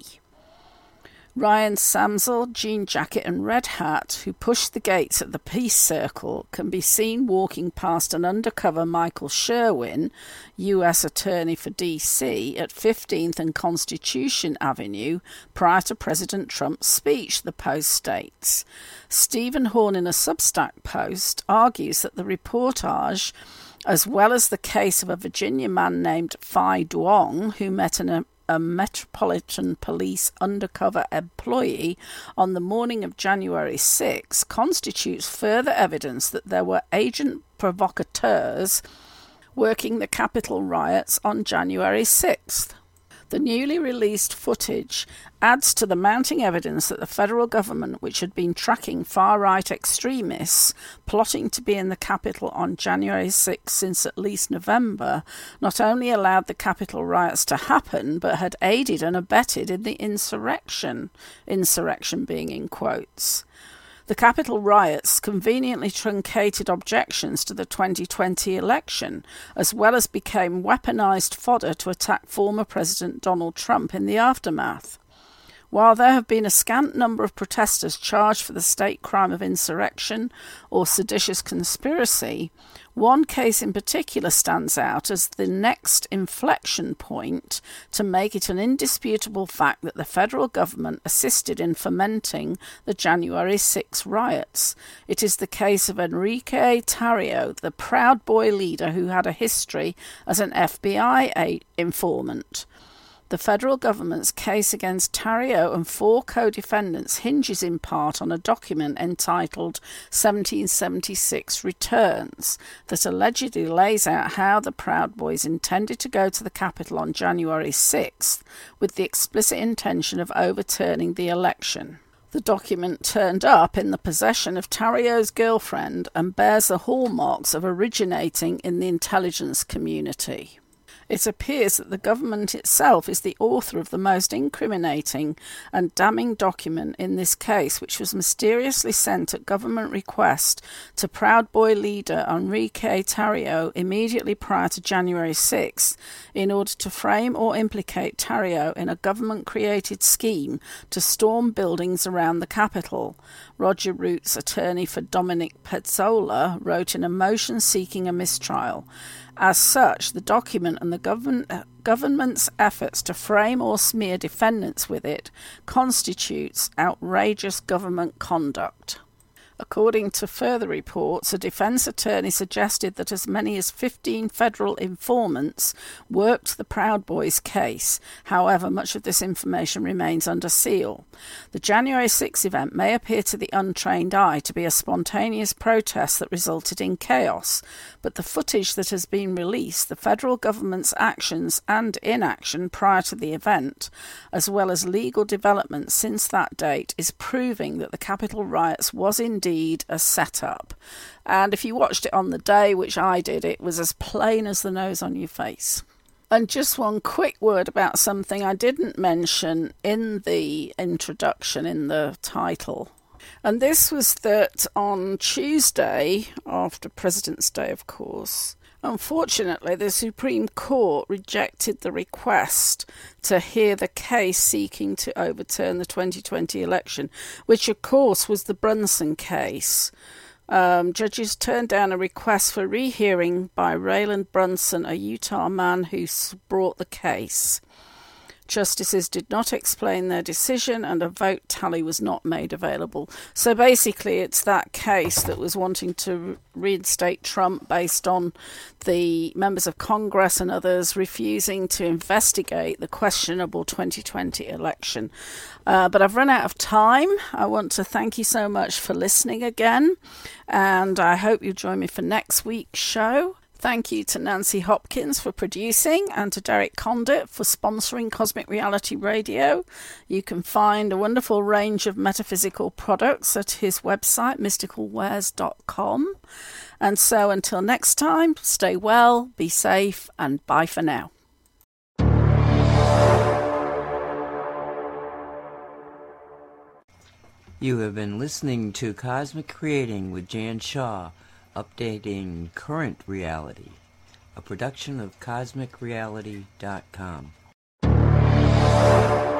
Ryan Samsel, jean jacket and red hat, who pushed the gates at the Peace Circle, can be seen walking past an undercover Michael Sherwin, U S attorney for D C, at fifteenth and Constitution Avenue prior to President Trump's speech, the Post states. Stephen Horn, in a Substack post, argues that the reportage, as well as the case of a Virginia man named Phi Duong, who met an a Metropolitan Police undercover employee on the morning of January sixth, constitutes further evidence that there were agent provocateurs working the Capitol riots on January sixth. The newly released footage adds to the mounting evidence that the federal government, which had been tracking far-right extremists plotting to be in the Capitol on January sixth since at least November, not only allowed the Capitol riots to happen, but had aided and abetted in the insurrection, insurrection being in quotes. The Capitol riots conveniently truncated objections to the twenty twenty election, as well as became weaponized fodder to attack former President Donald Trump in the aftermath. While there have been a scant number of protesters charged for the state crime of insurrection or seditious conspiracy, one case in particular stands out as the next inflection point to make it an indisputable fact that the federal government assisted in fomenting the January sixth riots. It is the case of Enrique Tarrio, the Proud Boy leader who had a history as an F B I informant. The federal government's case against Tarrio and four co-defendants hinges in part on a document entitled seventeen seventy-six Returns that allegedly lays out how the Proud Boys intended to go to the Capitol on January sixth with the explicit intention of overturning the election. The document turned up in the possession of Tarrio's girlfriend and bears the hallmarks of originating in the intelligence community. It appears that the government itself is the author of the most incriminating and damning document in this case, which was mysteriously sent at government request to Proud Boy leader Enrique Tarrio immediately prior to January sixth in order to frame or implicate Tarrio in a government-created scheme to storm buildings around the Capitol. Roger Roots, attorney for Dominic Pezzola, wrote in a motion seeking a mistrial. As such, the document and the government, uh, government's efforts to frame or smear defendants with it constitutes outrageous government conduct. According to further reports, a defence attorney suggested that as many as fifteen federal informants worked the Proud Boys case. However, much of this information remains under seal. The January sixth event may appear to the untrained eye to be a spontaneous protest that resulted in chaos, but the footage that has been released, the federal government's actions and inaction prior to the event, as well as legal developments since that date, is proving that the Capitol riots was indeed Indeed a setup. And if you watched it on the day, which I did, it was as plain as the nose on your face. And just one quick word about something I didn't mention in the introduction, in the title. And this was that on Tuesday, after President's Day, of course, unfortunately, the Supreme Court rejected the request to hear the case seeking to overturn the twenty twenty election, which, of course, was the Brunson case. Um, judges turned down a request for rehearing by Rayland Brunson, a Utah man who brought the case. Justices did not explain their decision and a vote tally was not made available. So basically it's that case that was wanting to reinstate Trump based on the members of Congress and others refusing to investigate the questionable twenty twenty election. Uh, but I've run out of time. I want to thank you so much for listening again, and I hope you'll join me for next week's show. Thank you to Nancy Hopkins for producing and to Derek Condit for sponsoring Cosmic Reality Radio. You can find a wonderful range of metaphysical products at his website, mystical wares dot com. And so until next time, stay well, be safe, and bye for now. You have been listening to Cosmic Creating with Jan Shaw, updating current reality, a production of cosmic reality dot com.